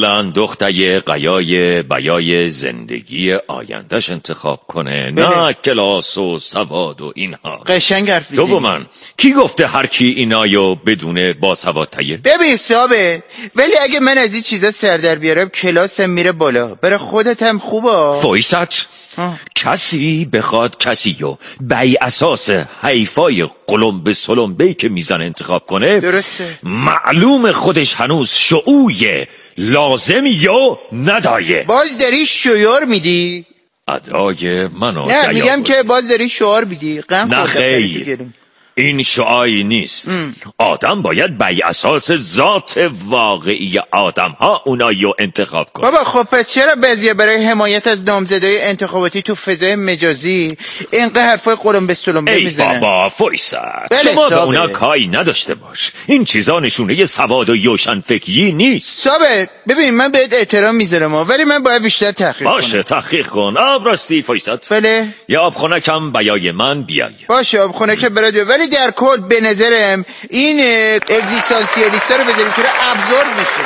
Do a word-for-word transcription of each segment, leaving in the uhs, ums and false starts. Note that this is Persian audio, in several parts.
اصلا دختر قیای بیای زندگی آیندهش انتخاب کنه، بله. نه کلاس و سواد و اینها. قشنگ حرف میزنی. دو من کی گفته هر کی اینایو بدونه با سواد تیه؟ ببین صابه، ولی اگه من از این چیزا سر در بیارم کلاسم میره بالا. برای خودت هم خوبه. فویست کسی بخواد کسیو بی اساس حیفای قلمب سلمبهی که میزن انتخاب کنه، درسته، معلوم خودش هنوز شعوع لازمی یا ندایه. باز داری شعار میدی؟ ادای منو نه میگم که باز داری شعار میدی. غم نه خورده خیر، این شعاری نیست. ام. آدم باید بی اساس ذات واقعی آدم ها اونایو انتخاب کنه. بابا خب پس چرا بعضیا برای حمایت از نامزدای انتخاباتی تو فضای مجازی اینقدر حرفای قرم به سلمبه میزنن؟ ای بابا فویست، شما به اونا کاری نداشته باش. این چیزا نشونه سواد و یوشن فکری نیست. ثابت ببین من بهت احترام میذارم ولی من باید بیشتر تحقیق کنم. باشه تحقیق کن. آب راستی فویست. بله. یا آب خنکم بیای من بیای. باشه آب خنک برات، ولی در کل به نظرم این اگزیستانسیالیستا رو بذاریم که ابزورد میشه.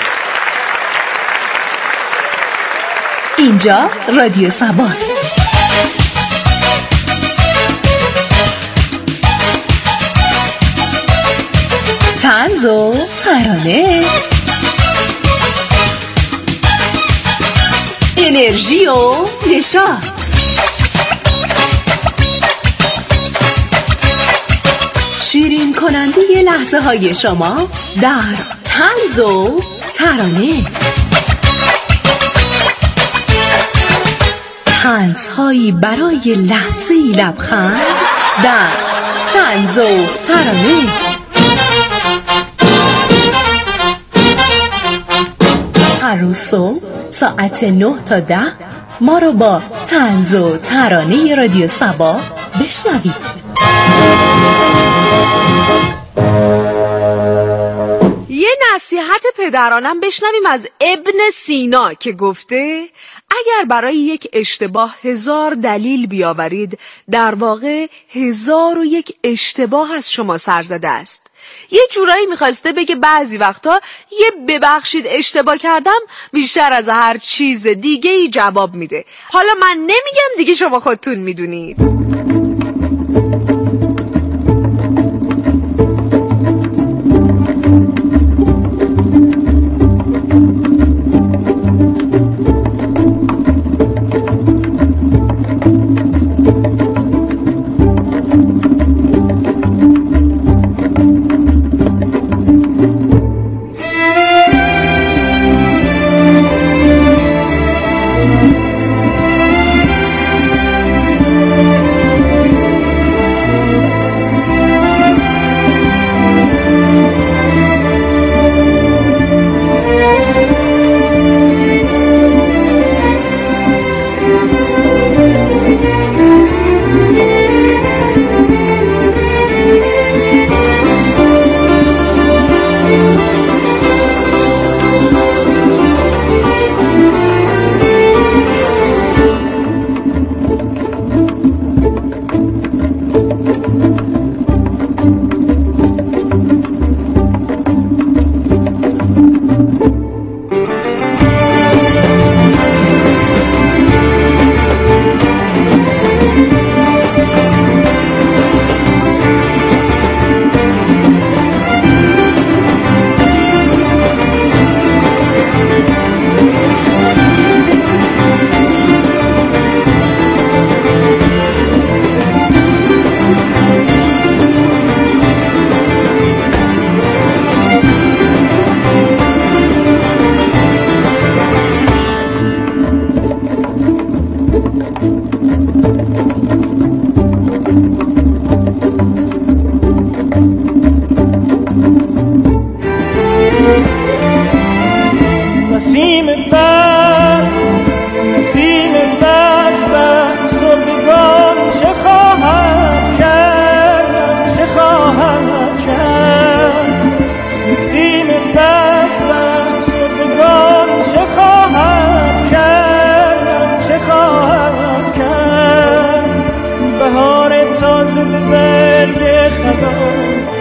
اینجا رادیو سباست. طنز و ترانه، انرژی و نشاط، شیرین کننده لحظه های شما در طنز و ترانه. طنزهایی برای لحظه‌ای لبخند در طنز و ترانه. هر روز صبح ساعت نه تا ده ما رو با طنز و ترانه رادیو سبا بشنوید. یه نصیحت پدرانم بشنویم از ابن سینا که گفته اگر برای یک اشتباه هزار دلیل بیاورید، در واقع هزار و یک اشتباه از شما سر زده است. یه جورایی میخواسته بگه بعضی وقتا یه ببخشید اشتباه کردم بیشتر از هر چیز دیگه ای جواب میده. حالا من نمیگم دیگه، شما خودتون میدونید.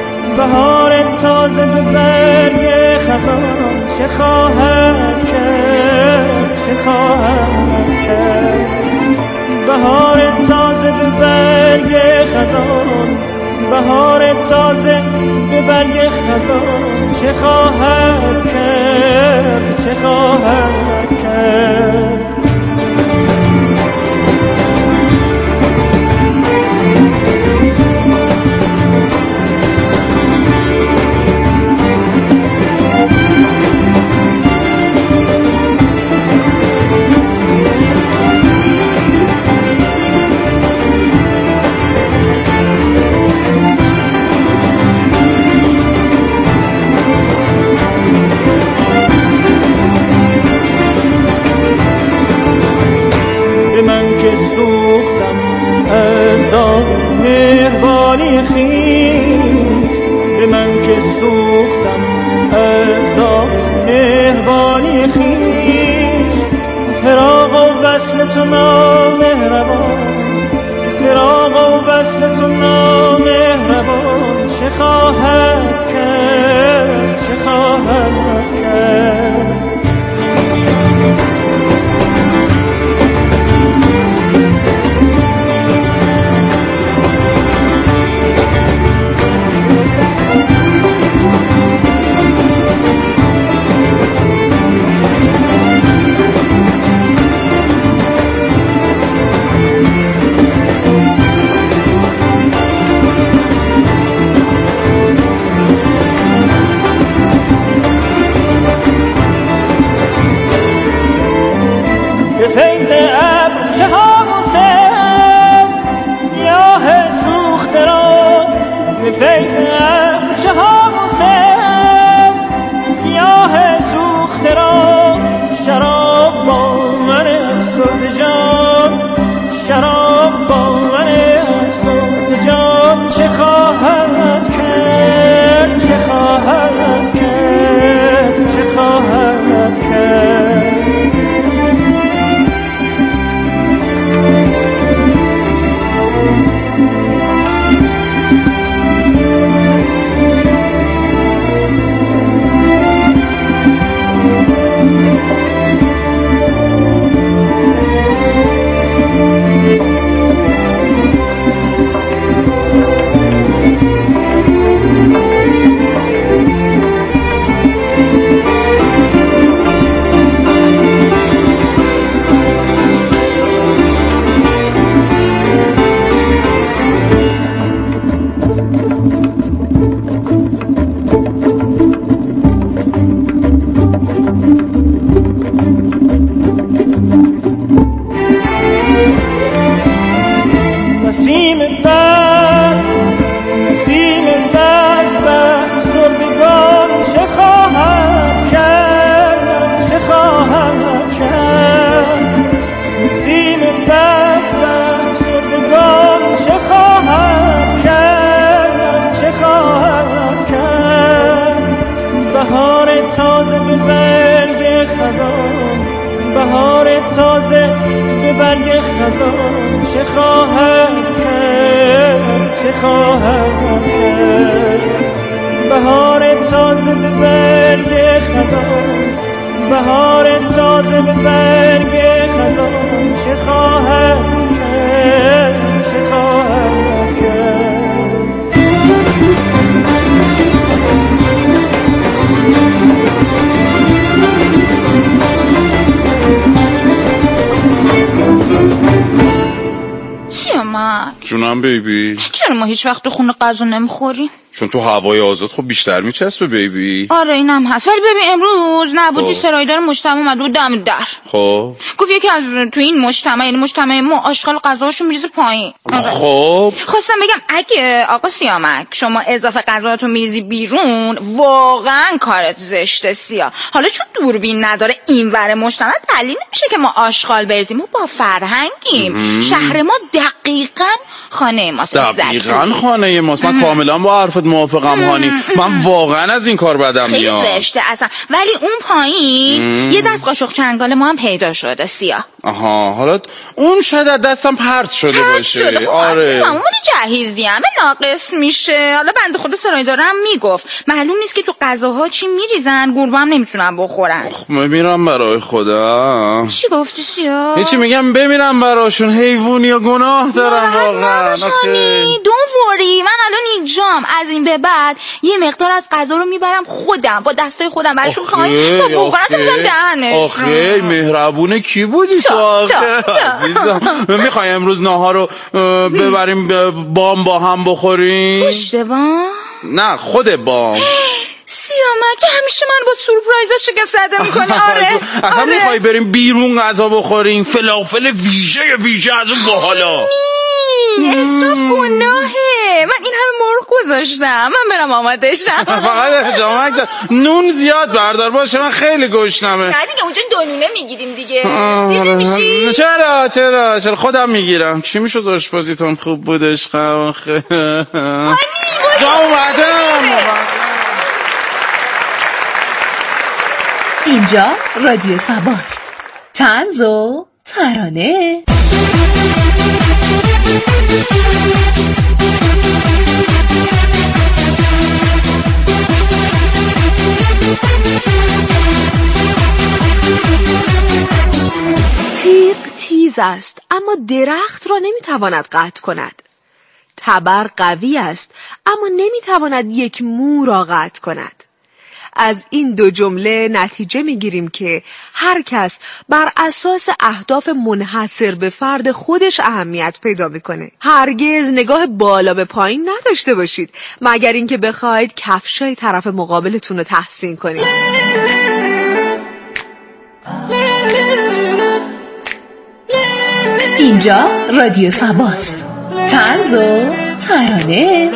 بهار تازه به برگ خزان چه خواهد کرد؟ تو نامهربان، فراق و وصل تو نامهربان، چه خواهد کرد چه خواهد کرد. فیض ابر چه حاموسه گیاه سوخته را، ز فیض ابر چه حاموسه گیاه سوخته را، شراب با من افسرده جان، شراب با من افسرده جان، چه خواهد کرد چه خواهد کرد چه خواهد کرد. بهار تازه به برگ خزان، چه خواهد کرد چه خواهد کرد. بهار تازه به برگ خزان، بهار تازه به برگ خزان، چه خواهد کرد چه خواهد کرد. سیامک جونم بیبی، چرا ما هیچ وقت تو خونه غذا نمیخوریم؟ چون تو هوای آزاد خب بیشتر میچسبه بیبی. آره اینم هست، ولی ببین امروز نبودی سرایدار مجتمع اومد بود دم در. خب گفت یکی از تو این مجتمع یعنی مجتمع ما آشغال غذاشو میریزه پایین. خب خواستم بگم اگه آقا سیامک شما اضافه غذاتو میریزی بیرون واقعا کارت زشته سیا. حالا چون دوربین نداره اینور مجتمع دلیل نمیشه که ما آشغال بریزیم. ما با فرهنگیم. شهر ما دقیقاً خانه ماست. دقیقاً خانه ماست. من کاملا با حرفت موافقم هانی. من واقعا از این کار بدم میاد. خیلی زشته اصلا. ولی اون پایین یه دست قاشق چنگال ما هم پیدا شده سیا. آها حالا اون شاید از دستم پرت شده پرت باشه. شده. خب آره مالی جهیزی همه ناقص میشه. حالا بنده خدا سرایدارم میگفت معلوم نیست که تو غذاها چی میریزن، گربه هم نمیتونن بخورن. خب بمیرم برای خدا. چی گفتی سیا؟ هیچی میگم بمیرم براشون. حیوان یا گناه دارم واقعا. دون وری من الان اینجام. از این به بعد یه مقدار از غذا رو میبرم خودم با دستای خودم براشون خواهیم تا بخورن تا بزن دهنش. آخه مهربونه کی بودی تو آخه عزیزم. میخوای امروز ناهار رو ببریم بام با هم بخوریم؟ پشت بام؟ نه خود بام. سیامک همیشه من با سورپرایزا شگفت زده میکنی. آره اصلا آره. میخوای بریم بیرون غذا بخوریم؟ فلافل ویژه ویژه از اون باحالا. اسراف گناهه. من این همه مرغ گذاشتم. من برم آماده شم. فقط جامعه نون زیاد بردار باشه. من خیلی گشنمه. نه دیگه اونجا دونونه میگیریم دیگه. سیر نمیشی؟ چرا چرا چرا خودم میگیرم. چی میشد آشپزیتون خوب بودش خیلی اومدم. اینجا رادیو سباست. طنز و ترانه. تیغ تیز است اما درخت را نمیتواند قطع کند. تبر قوی است اما نمیتواند یک مو را قطع کند. از این دو جمله نتیجه میگیریم که هر کس بر اساس اهداف منحصر به فرد خودش اهمیت پیدا میکنه. هرگز نگاه بالا به پایین نداشته باشید مگر اینکه بخواید کفشای طرف مقابلتون رو تحسین کنید. اینجا رادیو سباست. طنز و ترانه.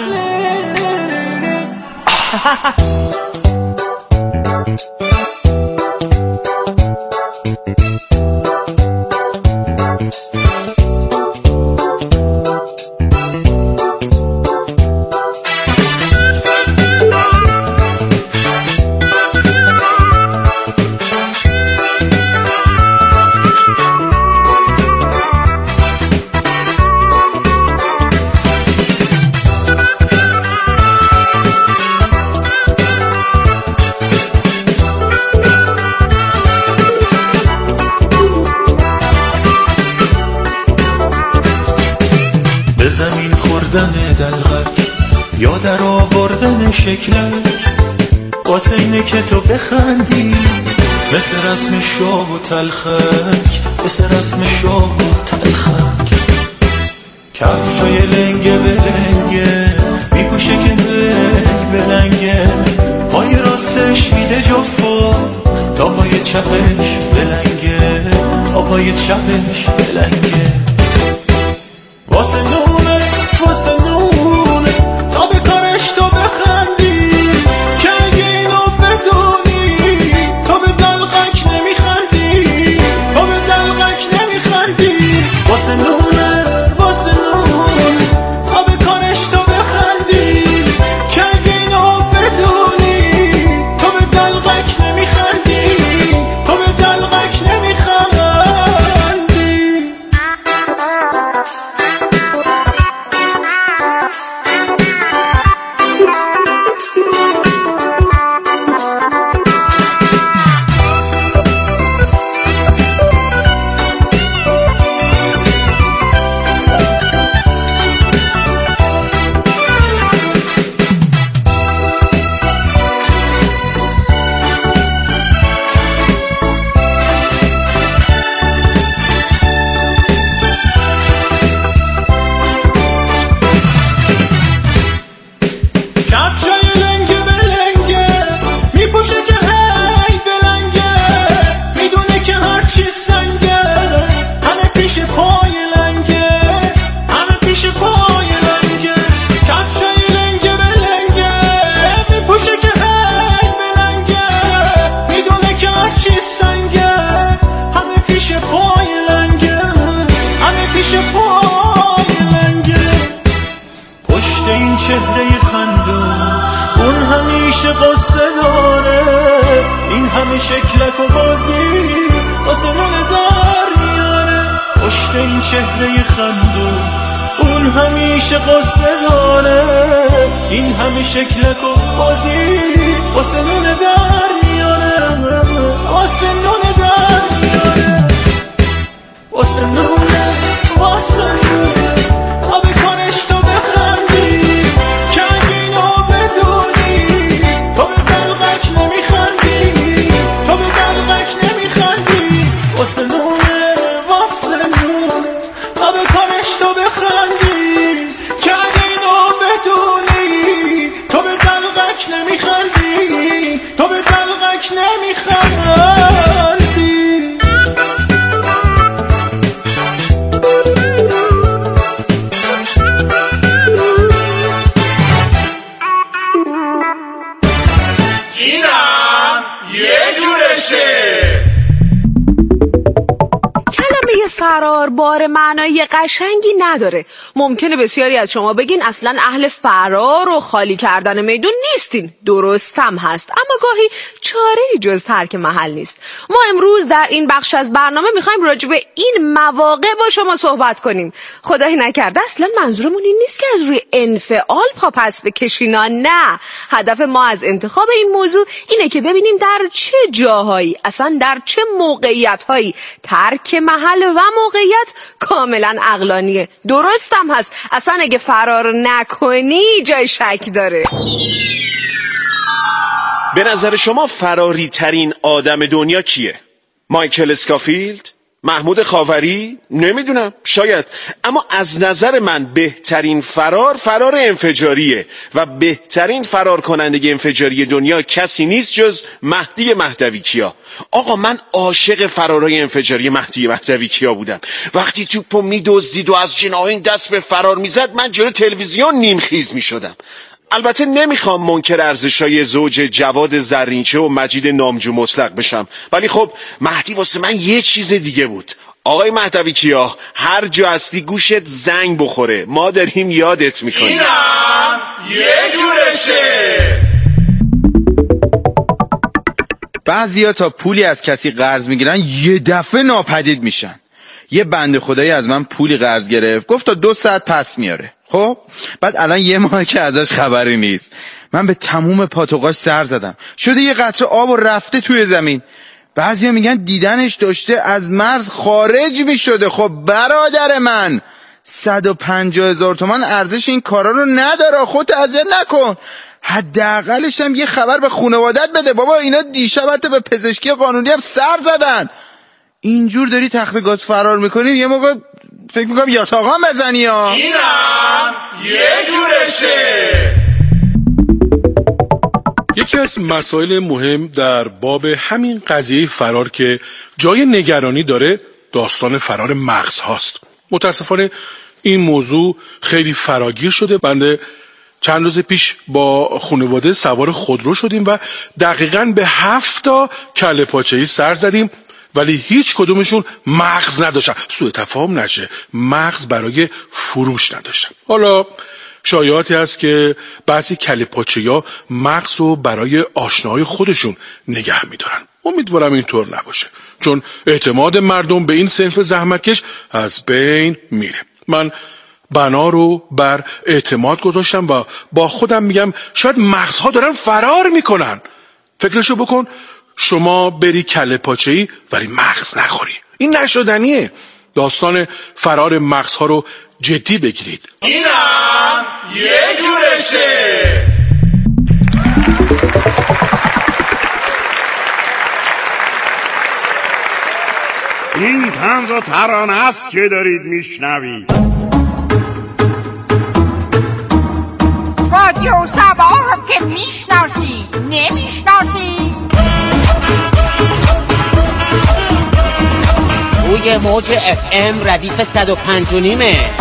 یا در آوردن شکلک واسه اینه که تو بخندی مثل رسم شاه و تلخک، مثل رسم شاه و تلخک. کفشای لنگه بلنگه میپوشه که بلنگ بلنگه، پای راستش میده جفا تا پای چپش بلنگه، تا پای چپش بلنگه. واسه نونه واسه نونه تا به کارش تو بخندی، که اگه اینو بدونی تو به دلقک نمیخندی، تو به دلقک نمیخندی. واسه نونه واسه نونه تا به کارش تو بخندی، که اگه اینو بدونی تو به دلقک نمیخندی، تو به دلقک نمیخندی. چهره خندون اون همیشه قصه داره، این همه شکلک و بازی آسمون در میاره. پشت این چهره خندون اون همیشه قصه داره، این همه شکلک و بازی آسمون در میاره، آسمون در میاره. آسمون آسمون واسه نونه واسه نونه تا به کارش تو بخندی، که اگه اینو بدونی تو به دلقک نمیخندی، تو به دلقک نمیخندی. فرار بار معنای قشنگی نداره. ممکنه بسیاری از شما بگین اصلا اهل فرار و خالی کردن میدون نیستین. درستم هست، اما گاهی چاره‌ای جز ترک محل نیست. ما امروز در این بخش از برنامه میخوایم راجع به این مواقع با شما صحبت کنیم. خدای نکرده اصلا منظورمون این نیست که از روی انفعال پا پس بکشینا، نه. هدف ما از انتخاب این موضوع اینه که ببینیم در چه جاهایی، اصلا در چه موقعیت‌هایی ترک محل و موقعیت کاملا عقلانیه. درستم هست، اصلا اگه فرار نکنی جای شک داره. به نظر شما فراری ترین آدم دنیا کیه؟ مایکل اسکافیلد؟ محمود خاوری؟ نمیدونم، شاید. اما از نظر من بهترین فرار فرار انفجاریه و بهترین فرار کننده انفجاری دنیا کسی نیست جز مهدی مهدوی کیا. آقا من عاشق فرارای انفجاری مهدی مهدوی کیا بودم. وقتی توپو میدزدید و از جناحین دست به فرار میزد من جلوی تلویزیون نیمخیز میشدم. البته نمیخوام منکر ارزشای زوج جواد زرینچه و مجید نامجو مطلق بشم، ولی خب مهدی واسه من یه چیز دیگه بود. آقای مهدوی کیا، هر جا هستی گوشت زنگ بخوره، ما داریم یادت میکنیم. اینم یه جورشه. بعضیا تا پولی از کسی قرض میگیرن یه دفعه ناپدید میشن. یه بنده خدایی از من پولی قرض گرفت، گفت تا دو ساعت پس میاره. خب بعد الان یه ماه که ازش خبری نیست. من به تموم پاتوقاش سر زدم، شده یه قطره آب و رفته توی زمین. بعضیا میگن دیدنش داشته از مرز خارج میشده. خب برادر من، صد و پنجاه هزار تومن ارزش این کارا رو نداره. خودت اذیت نکن، حداقلش هم یه خبر به خانوادت بده. بابا اینا دیشب حتی به پزشکی قانونی هم سر زدن. اینجور داری تخت گاز فرار میکنی، یه موقع فکر میکنم یاتاقان بزنی ها. اینم یه جورشه. یکی از مسائل مهم در باب همین قضیه فرار که جای نگرانی داره داستان فرار مغز هاست. متاسفانه این موضوع خیلی فراگیر شده. بنده چند روز پیش با خانواده سوار خودرو شدیم و دقیقاً به هفت تا کله پاچه‌ای سر زدیم، ولی هیچ کدومشون مغز نداشتن. سوء تفاهم نشه، مغز برای فروش نداشتن. حالا شایعاتی هست که بعضی کله پاچه‌ها مغز رو برای آشناهای خودشون نگه میدارن. امیدوارم اینطور نباشه، چون اعتماد مردم به این صنف زحمتکش از بین میره. من بنا رو بر اعتماد گذاشتم و با خودم میگم شاید مغزها دارن فرار میکنن. فکرشو بکن، شما بری کله پاچه‌ای ولی مغز نخوری، این نشدنیه. داستان فرار مغزها رو جدی بگیرید. اینم یه جورشه. این طنز و ترانه است که دارید میشنوید. رادیو سبا رو که میشناسی نمیشناسی. روی موج اف ام ردیف صد و پنج و نیمه.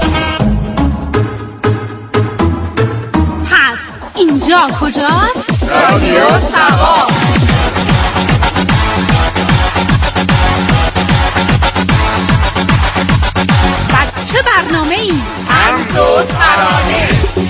پس اینجا کجاست؟ رادیو سبا. و چه برنامه ای؟ طنز و ترانه.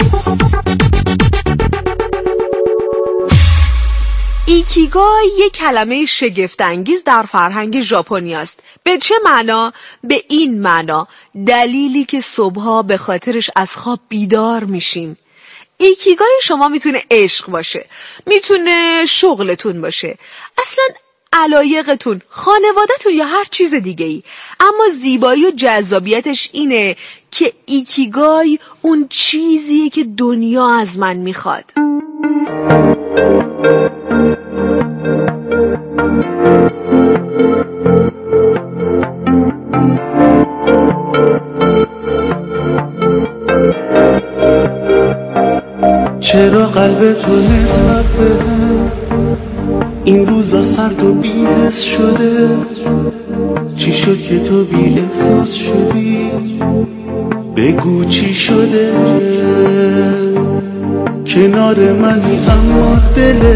ایکیگای یک کلمه شگفت‌انگیز در فرهنگ ژاپنی است. به چه معنا؟ به این معنا دلیلی که صبحها به خاطرش از خواب بیدار میشیم. ایکیگای شما میتونه عشق باشه، میتونه شغلتون باشه، اصلا علایقتون، خانواده‌تون یا هر چیز دیگه ای. اما زیبایی و جذابیتش اینه که ایکیگای اون چیزیه که دنیا از من میخواد. چرا قلب تو نسبت بهم این روزا سرد و بی‌حس شده؟ چی شد که تو بی احساس شدی؟ بگو چی شده؟ کنار منی اما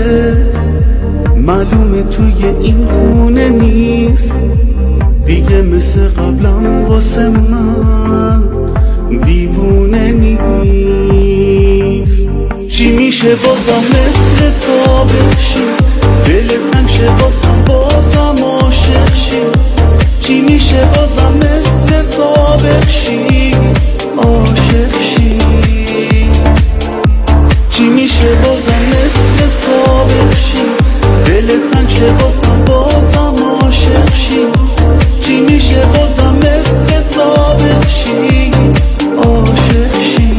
دلت معلومه توی این خونه نیست دیگه. مثل قبلم واسه من دیوونه نیست. چی میشه بازم مثل سابق شی، دل تنگ شه بازم بازم عاشق شی. چی میشه بازم مثل سابق شی، عاشق شی. چی میشه بازم مثل سابق شی، دل تنگ شه بازم بازم عاشق شی. چی میشه بازم مثل سابق شی، عاشق شی.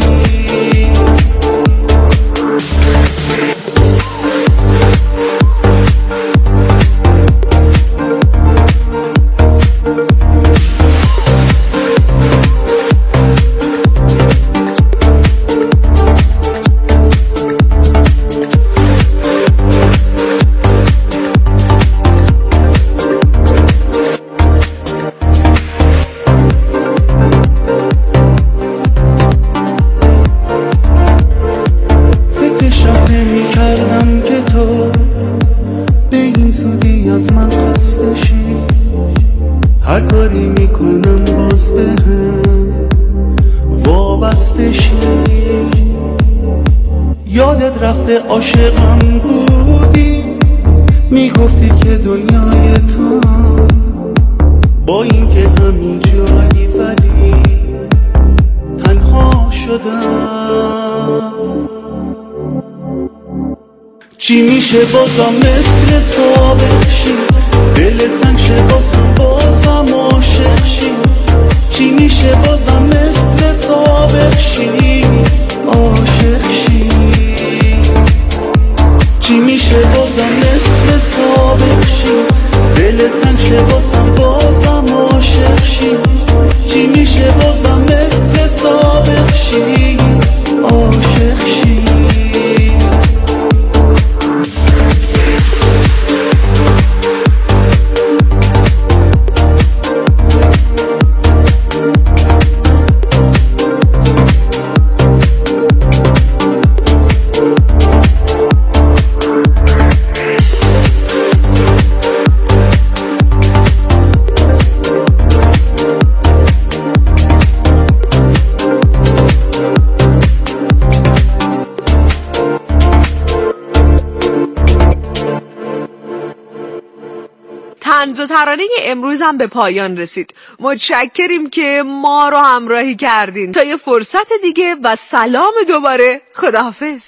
هر کاری میکنم باز به هم وابسته شی. یادت رفته عاشقم بودی، میگفتی که دنیای تو با این که همین جایی ولی تنها شدم. چی میشه بازم مثل سابق شی، دل تنگ شه بازم بازم عاشق شی. چی میشه بازم مثل سابق شی، عاشق شی. چی میشه بازم مثل سابق شی، دل تنگ شه بازم بازم عاشق شی. چی میشه بازم مثل سابق شی، عاشق شی. طنز و ترانه امروز هم به پایان رسید. متشکریم که ما رو همراهی کردین. تا یه فرصت دیگه و سلام دوباره. خداحافظ.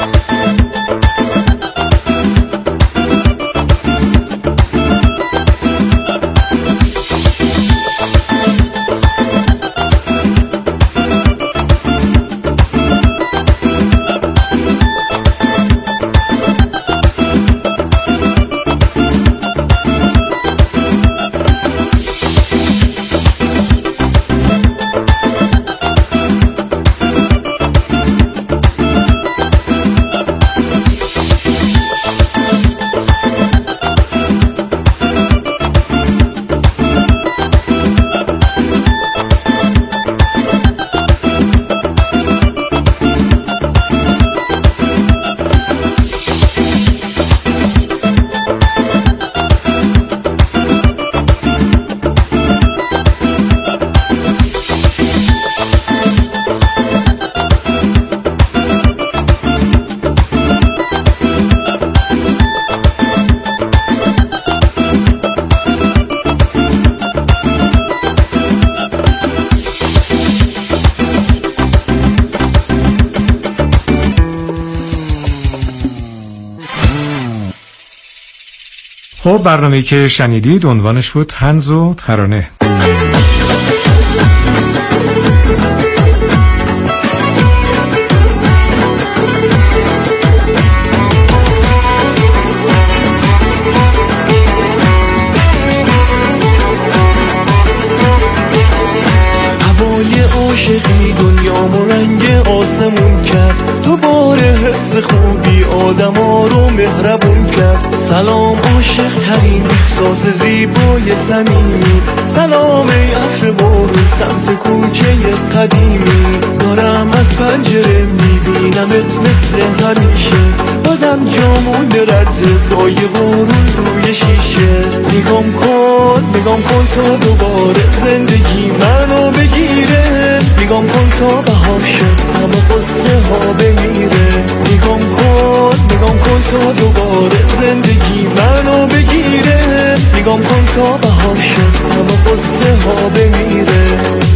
خب برنامه‌ای که شنیدید عنوانش بود طنز و ترانه. هوای عاشقی دنیامو رنگ آسمون کرد، دوباره حس خوبی آدما رو مهربون کرد. سلام عاشق ترین احساس زیبای صمیمی. سلام ای عطر بارون سمت کوچه قدیمی. دارم از پنجره میبینمت مثل همیشه، بازم جامون رده پای بارون روی شیشه. نگام کن نگام کن تا دوباره زندگی منو بگیره. نگام کن تا بهار شد اما قصه ها بمیره. نگام کن نگام کن تا دوباره زندگی منو بگیره. نگام کن تا بهار شد اما قصه ها بمیره.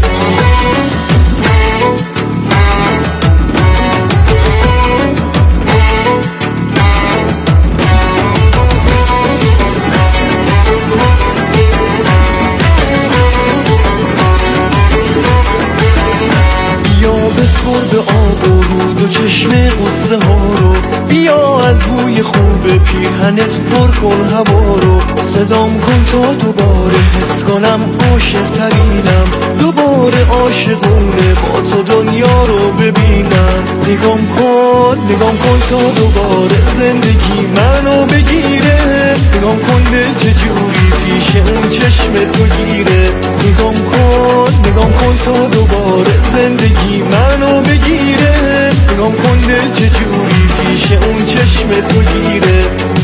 بسپر به آب و رود و چشم قصه ها رو. بیا از بوی خوب پیرهنت پر کن هوا رو. صدام کن تا دوباره حس کنم عاشق ترینم. دوباره عاشقونه با تو دنیا رو ببینم. نگام کن نگام کن تا دوباره زندگی منو بگیره. نگام کن به چه جوری پیش اون چشم تو گیره. نگام کن نگام کن تا دوباره زندگی منو بگیره. نگام کن به چه جوری پیش اون چشم تو گیره.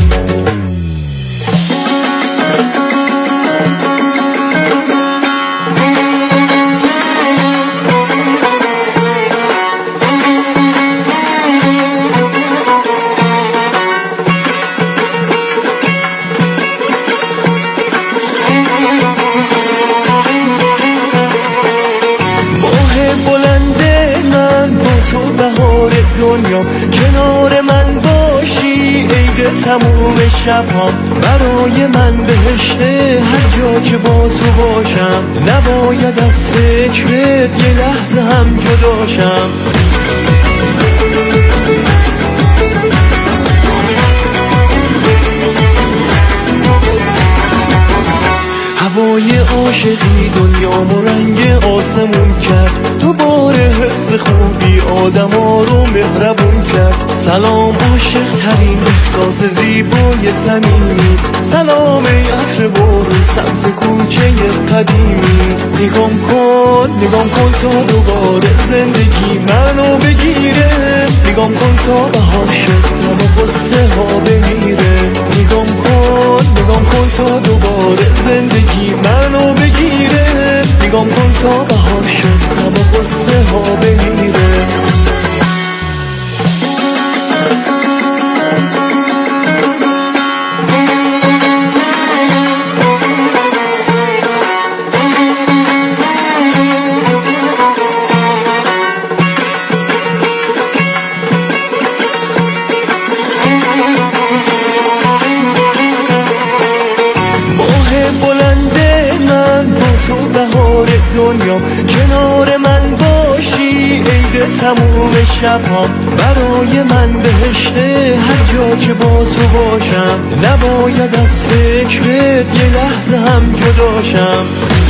کنار من باشی عید تموم شبام. برای من بهشته هر جا که با تو باشم. نباید از فکرت یه لحظه هم جداشم. هوای عاشقی دنیامو رنگ آسمون کرد. دوباره حس خوبی آدما رو مهربون کرد. سلام عاشق ترین احساس زیبای صمیمی. سلام ای عطر بارون سمت کوچه قدیمی. نگام کن نگام کن تا دوباره زندگی منو بگیره. نگام کن تا بهار شد اما قصه ها بمیره. نگام کن نگام کن تا دوباره زندگی منو بگیره. نگام کن تا بهار شد اما قصه ها بمیره. دنیا کنار من باشی عید تموم شبام. برای من بهشته هر جا که با تو باشم. نباید از فکرت یه لحظه هم جداشم.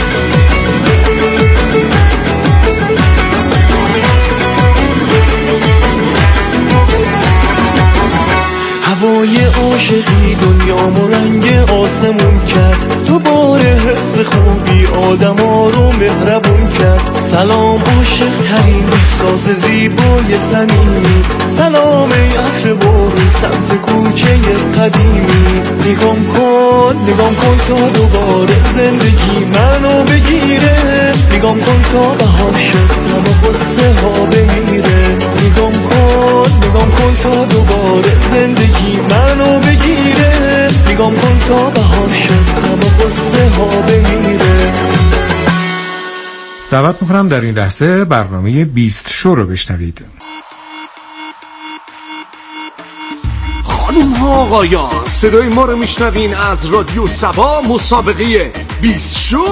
هوای عاشقی دنیامو رنگ آسمون کرد. دوباره حس خوبی آدما رو مهربون کرد. سلام عاشق ترین احساس زیبای صمیمی. سلام ای عطر بارون سمت کوچه قدیمی. نگام کن نگام کن تا دوباره زندگی منو بگیره. نگام کن تا بهار شد اما قصه ها بمیره. نگام کن نگام کن تا دوباره زندگی منو بگیره. نگام کن تا بهار شد اما قصه ها بمیره. دعوت میکنم در این لحظه برنامه بیست شو رو بشنوید. خانم ها آقایان، صدای ما رو میشنوین از رادیو سبا. مسابقه بیست شو